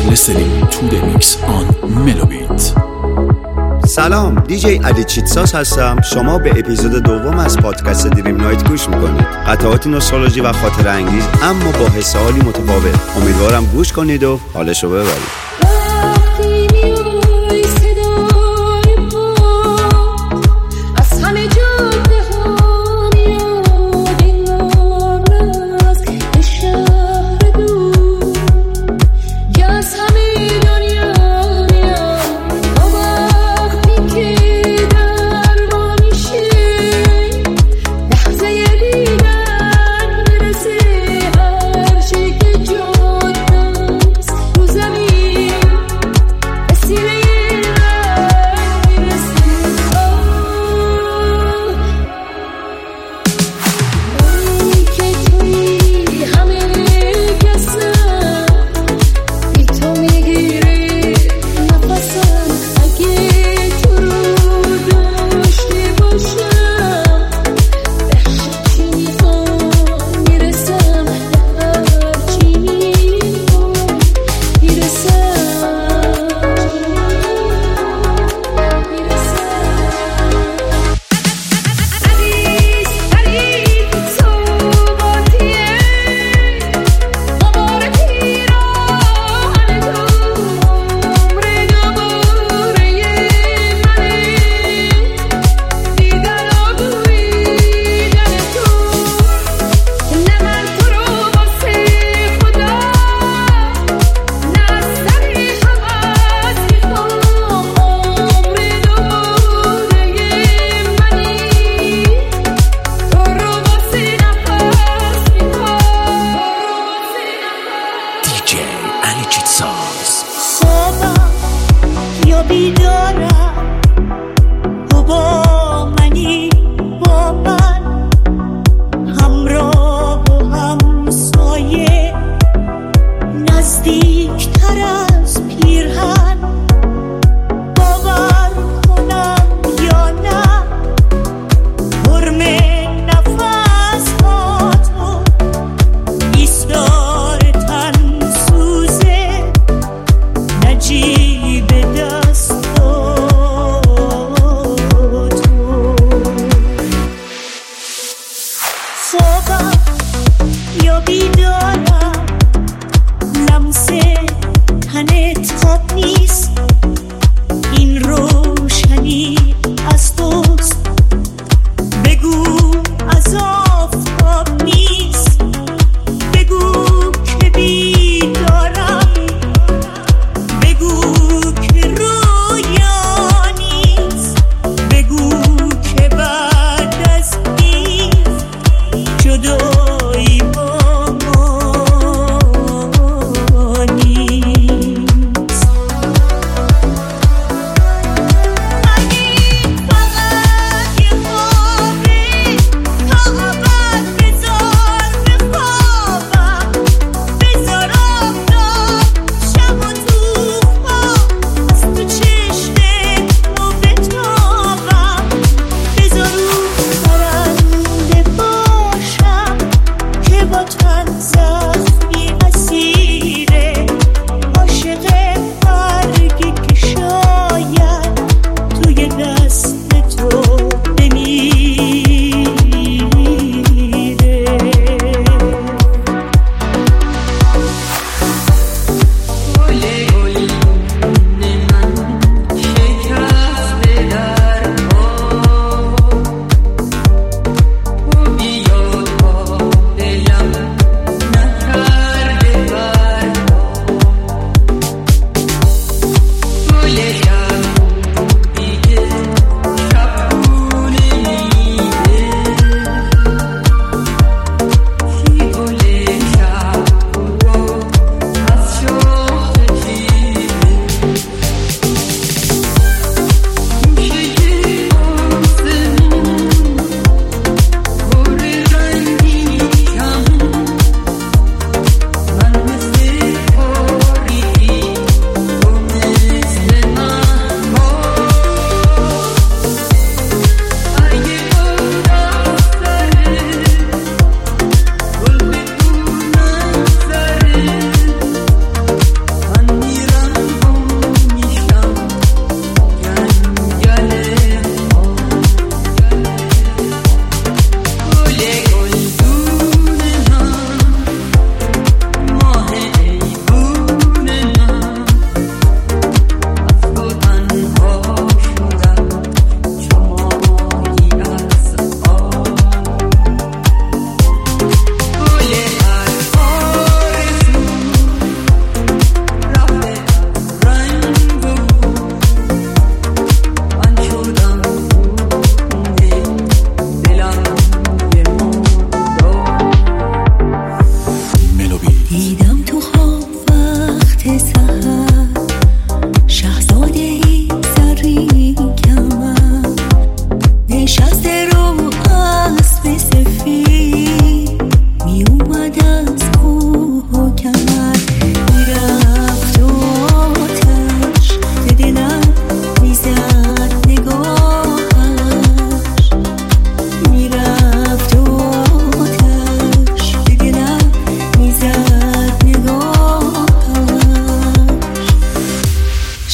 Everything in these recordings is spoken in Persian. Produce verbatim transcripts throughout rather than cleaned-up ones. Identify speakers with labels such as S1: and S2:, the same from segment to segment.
S1: listening to the mix on Melobit.
S2: سلام، دیجی علی چیتساس هستم. شما به اپیزود دوم از پادکست دریم نایت گوش میکنید. قطعاتی نوستالژی و خاطره انگیز اما با حس حالی متفاوت. امیدوارم گوش کنید و حالشو ببرید.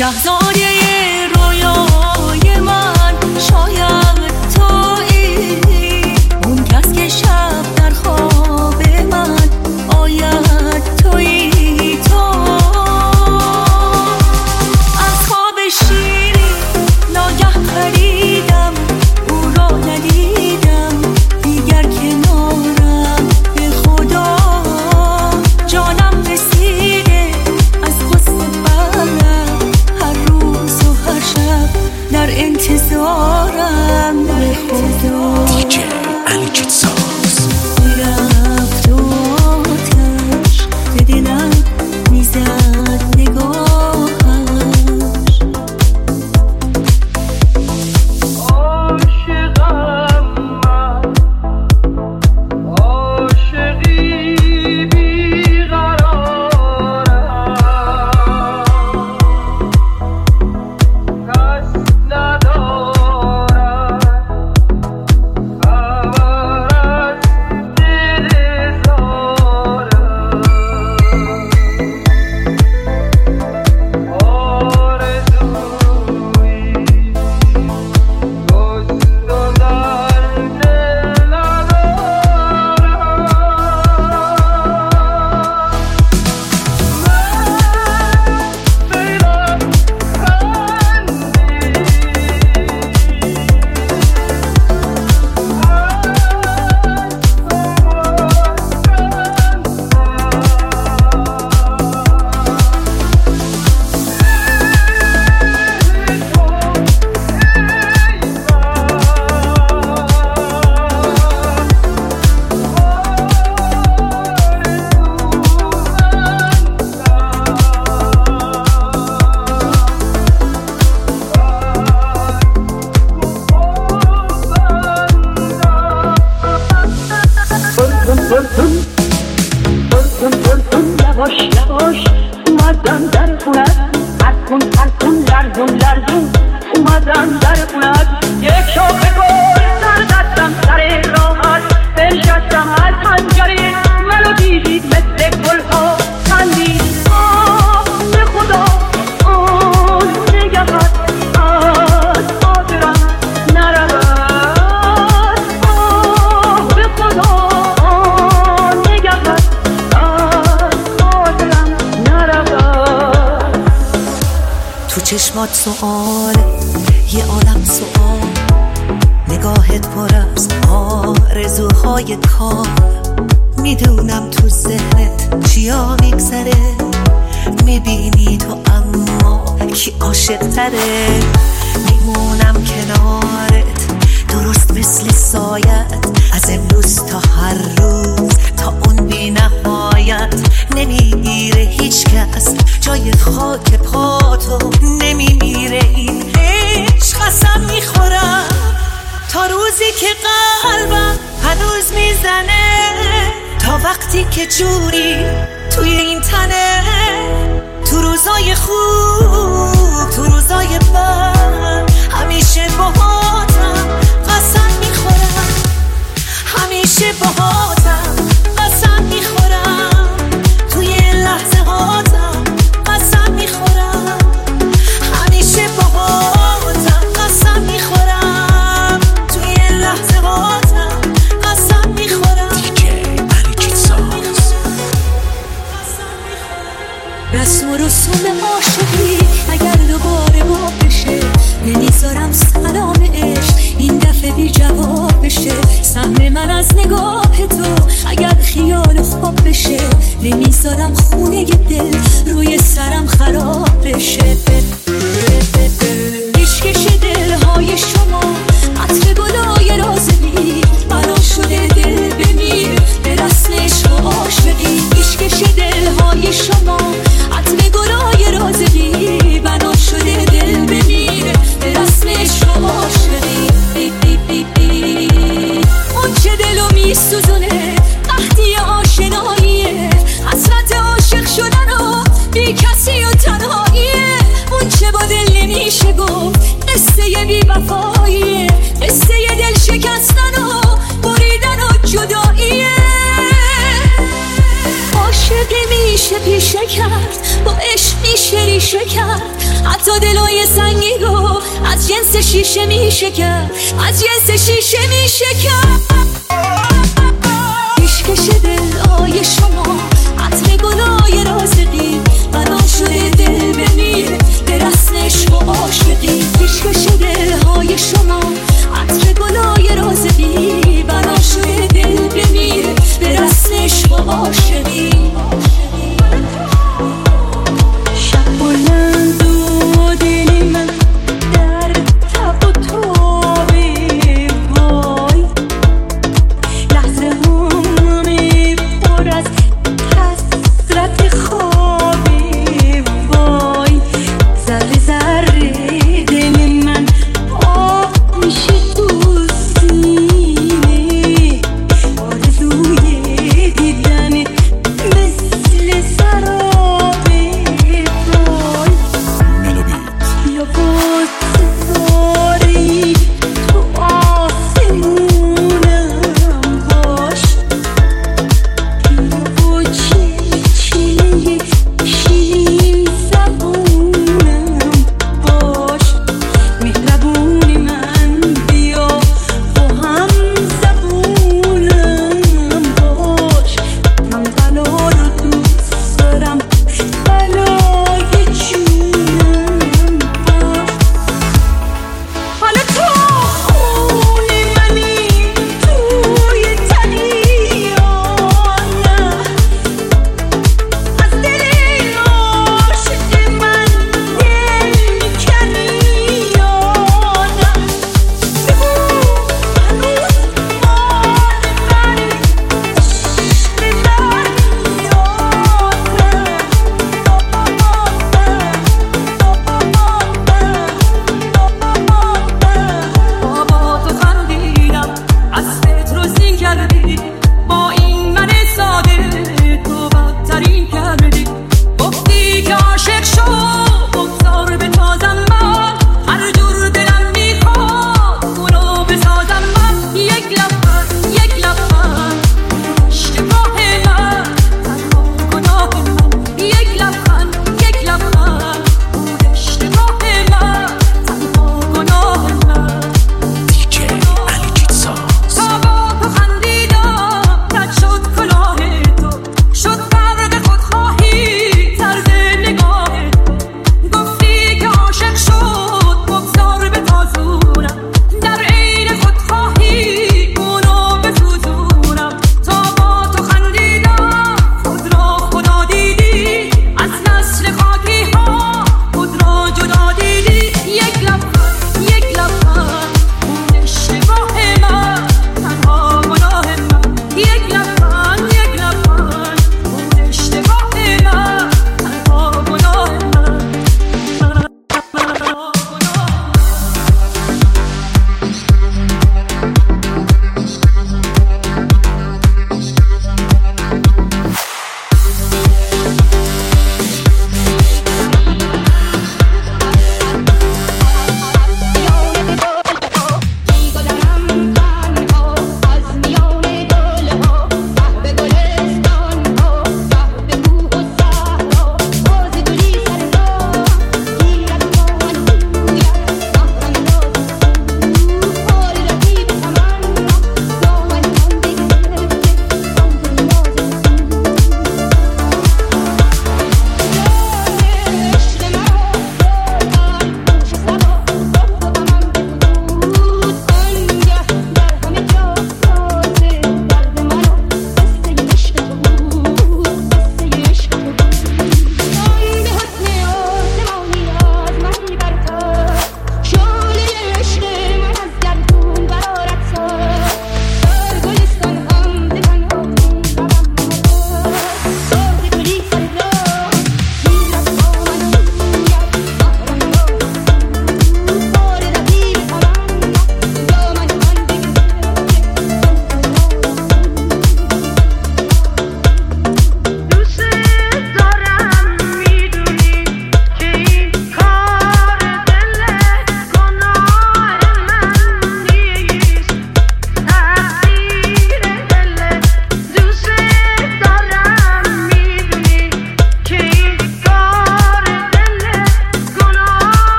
S3: شاهزاده رویای من شاید تویی، اون کس که شب در خواب من آید تویی. تو از خواب شیری ناگه پریدم، او را ندیدم دیگر کنارم. به خدا جانم رسیده از غصه برم، هر روز و هر شب در انتظارم. به خدا
S1: دیجی علی چیتساز
S3: میرفت و آتش به دلم میزد نگاهش.
S4: عاشقم من، عاشقی بیقرارم، کس ندارد خبر از دل زارم. آرزویی دوست و در دل ندارم. من بیرم
S5: یواش یواش اومدم در خونت، هرکن هرکن لرزون لرزون اومدم در خونت. یک شاخه گل سر دستم سر راحت، بنشستم از پنجره منو دیدید مثل گلها خندید. آه به خدا آن نگهت از خاطرم نرود. آه به خدا آن نگهت از خاطرم نرود.
S3: تو چشمات سؤاله یه عالم سؤال، نگاهت پر از آرزوهای کار. میدونم تو ذهنت چیا میگذره، میبینی تو اما کی عاشق تره. میمونم کنارت درست مثل سایت، از امروز تا هر روز تا اون بی نهایت. نمیگیره هیچ کس جای خاک پاتو، نمیمیره این عشق. قسم میخورم تا روزی که قلبم هنوز میزنه، تا وقتی که جونی توی این تنه. تو روزای خوب تو روزای بد همیشه باهاتم، قسم میخورم همیشه باهاتم. قسم میخورم توی لحظه هاتم، قسم میخورم همیشه باهاتم. قسم میخورم توی لحظه هاتم، قسم میخورم.
S1: دیجی علی چیتساز
S3: رسم و رسوم عاشقی اگر دوباره با بشه، نمیذارم سلام عشق این دفعه بی جواب بشه. سهم من از نگاه تو اگر خیال خواب بشه، نمیذارم خونه دل روی سرم خراب بشه. پیشکش دلهای شما عطر گلای رازمی، بنا شده دل بمیر به رسم عشق و عاشقی. پیشکش دلهای شما عطر گلای رازمی، بنا شده دل بمیر به رسم عشق و عاشقی. اون چه دلو میسوزونه وقتی آشناییه، حسرت عاشق شدن و پیشه پیشه کرد، با عشق میشه ریشه کرد، حتی دلای سنگی رو از جنس شیشه میشه کرد، از جنس شیشه میشه کرد. پیشکش دلای شما عطر گلای رازقی، بنا شده دل بمیره به رسم عشق و عاشقی. پیشکش دلهای شما عطر گلای رازقی، بنا شده دل بمیره به رسم عشق و عاشقی. شب بلند و دل من در تب و تابه وای، لحظه همه پر از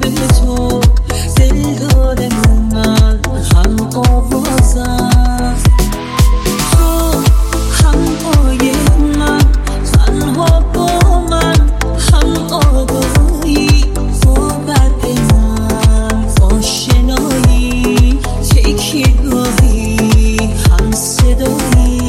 S3: تو دل داره من هم آوازم تو هم آیه من تنها با من هم آگاهی با برد من آشنایی تکیه گاهی هم صدایی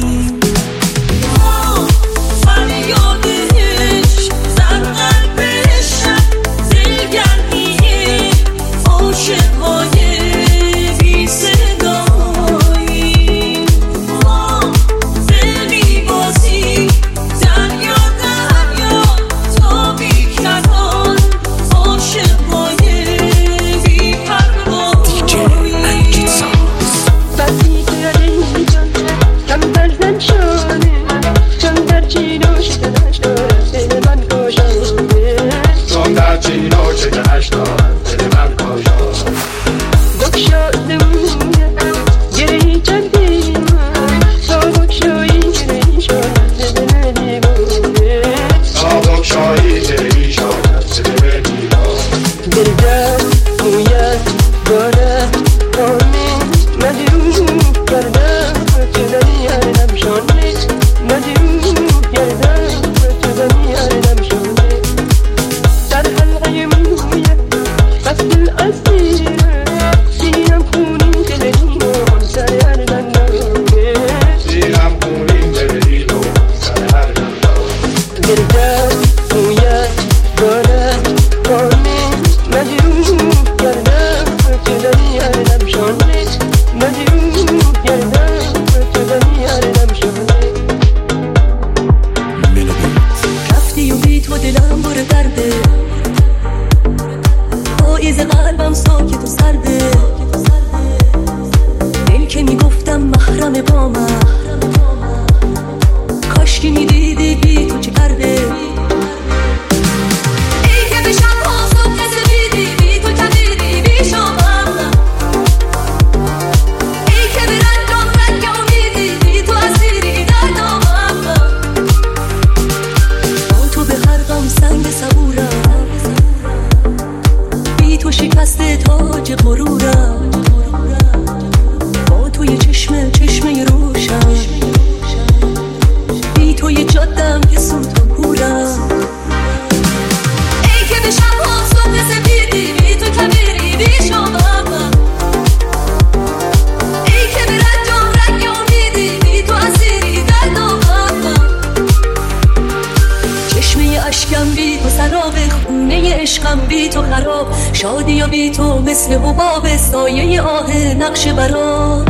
S3: شادی و بی تو مثل حباب سایه آه نقش برا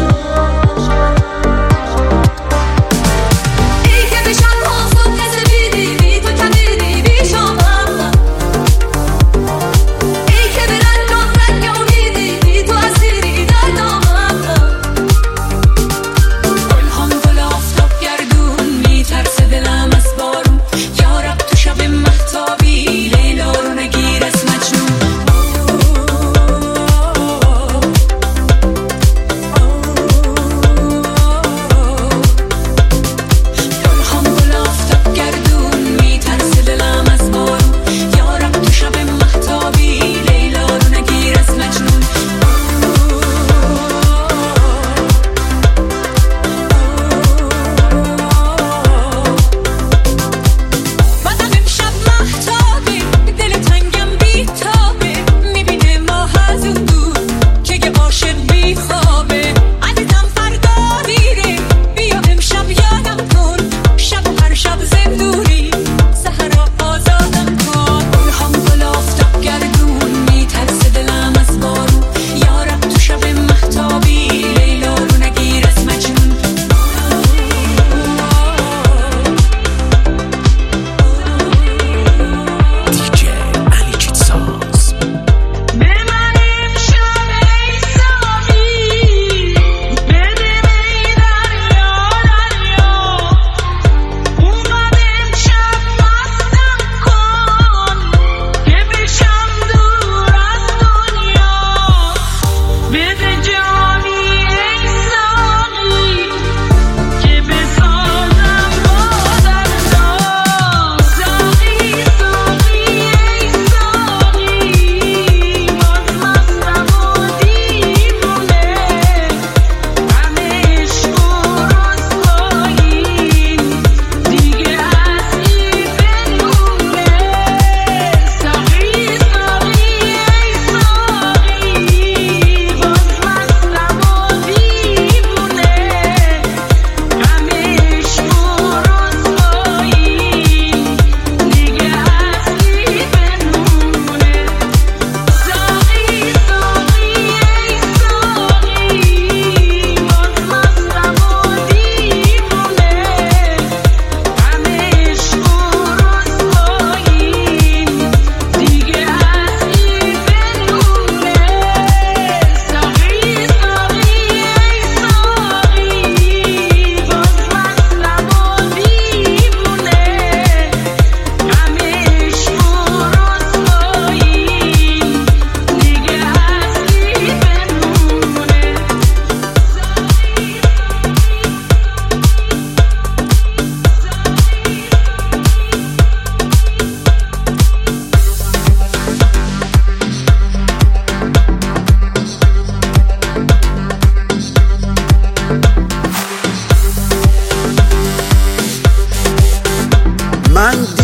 S3: ای که به شب ها صبح نزمیدی بی تو کمیدی بی شما ای که به رنجام رنگ امیدی بی تو اسیری در دامم گل هم گل آفتاب گردون میترسه دلم از بارون یارب تو شب مهتابی لیلا رو نگیر از مجنون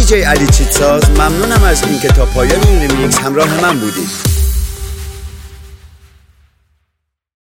S2: دیجی علی چیتساز. ممنونم از اینکه تا پایان این ریمیکس همراه من بودید.